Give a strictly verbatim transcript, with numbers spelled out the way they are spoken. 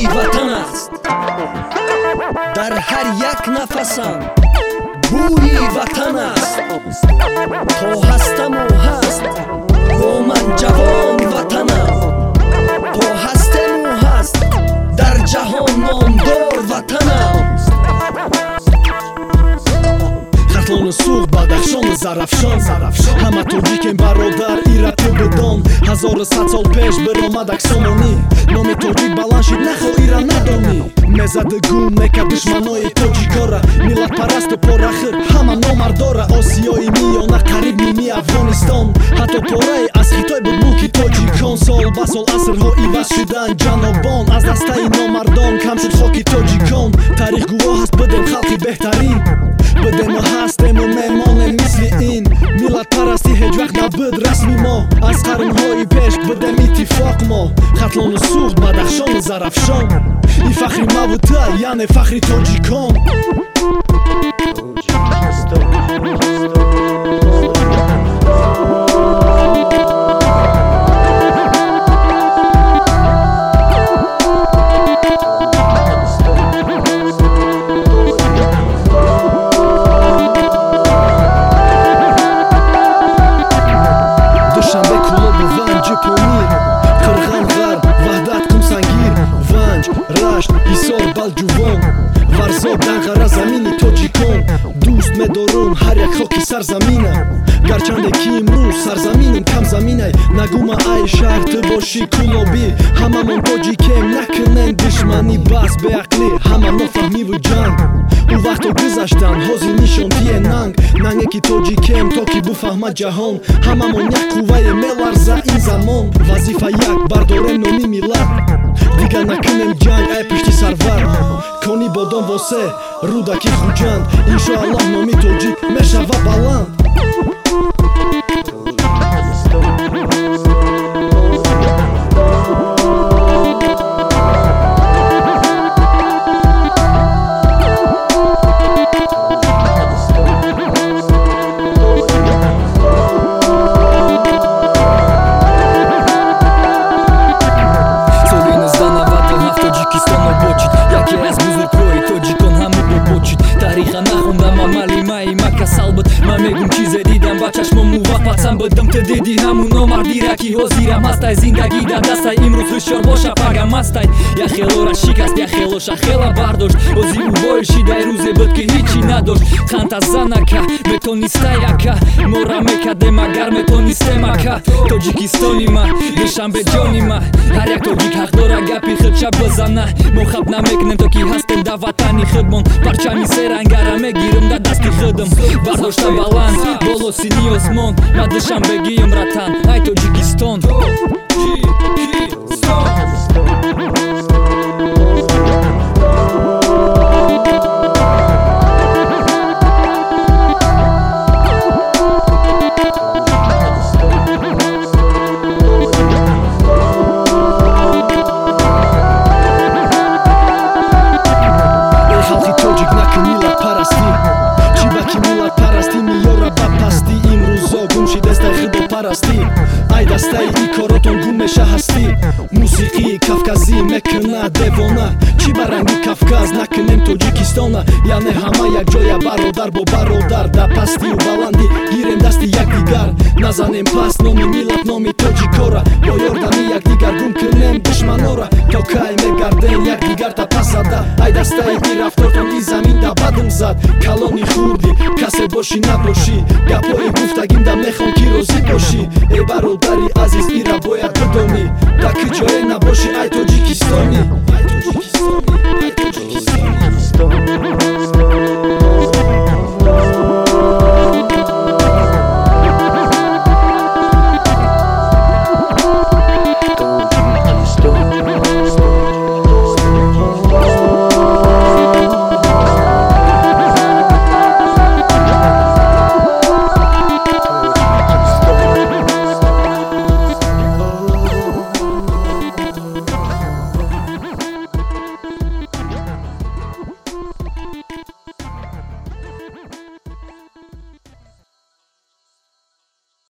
ватан аст. дар ҳар як нафасам бӯи ватан аст. то ҳастаму ҳаст бо ман ҷавон ватанам. то ҳастему ҳаст дар ҷаҳон номдор ватанам. хатлону суғ бадахшону зарафшон ҳама тоҷикем бародар ира ту бидон. ҳазору сад сол пеш биромад аксомонӣ номи тоҷик баланд шид нахо ира надонӣ. мезади гум мека душманои тоҷикора миллатпарасту порахир ҳама номардора. осиёи миёна қариб ними афғонистон ҳатто порае аз хитой буд мулки тоҷикон. сол ба сол асрҳо иваз шуданд ҷанобон аз дастаи номардон кам шуд хоки тоҷикон. таърих гувоҳ аст бидем халқи беҳтарин бидему ҳастему мемонем мисли ин. миллатпарастӣ ҳеҷ вақт набуд расми мо аз қарнҳои пеш бидем иттифоқ мо. хатлону суғ бадахшону зарафшон и фахри мавута яъне фахри тоҷикон. варзоб дағара замини тоҷикон дӯст медорум ҳар як хоки сарзамина. гарчанде ки имрӯз сарзаминим камзаминай нагума ай шаҳр ту бошӣ кулобӣ. ҳамамон тоҷикем накунем душманӣ бас беақлӣ ҳама нофаҳмиву ҷанг. ӯ вақто гузаштанд ҳозир нишондие нанг нанге ки тоҷикем то ки буфаҳмад ҷаҳон. ҳамамон як қуввае меларза ин замон. вазифа як бардорем номи миллат дигар накунем ҷанг ай пишти сарвар. кони бодон восе рудаки хуҷанд иншоаллоҳ номи тоҷик мешава баланд. ман мегум чизе дидам ба чашмом муваффақсам бидам ту диди ҳамун номардира ки ҳозирам ҳастай. зиндагӣ дар дастай имрӯз ҳушёр боша пагам мастай. яхелора шикаст яхелоша хела бардошт ози ӯ боишидай рӯзе буд ки ҳичи надошт. ханта занака метонистаяка мора мекадем агар метонистемака. тоҷикистони ма душанбе ҷони ма ҳар як тоҷик ҳақ дора гапи худша бизана. мо хаб намекунем то ки ҳастем да ватани худмон. парчами серангара мегирем да дасти худам бардошта баланд боло сини осмон. ма душанбегием ратан ай тоҷикистон. ай дастаи икоротон гум меша ҳастӣ. мусиқии кавказӣ мекуна девона чӣ ба ранги кавказ накунем тоҷикистона. яъне ҳама якҷоя бародар бо бародар да пастию баландӣ гирем дасти якдигар. назанем паст номи миллат номи тоҷикора бо ёрдами якдигар гум кунем душманора. то кай мегардем якдигар та пасада. ай дастаи и рафтортон и замин да бадм зад. калони хурдӣ касе бошӣ набошӣ гапҳои гуфтагим да мехон ки розӣ бошӣ. э бародари азиз ира бояд бидонӣ да куҷое набошӣ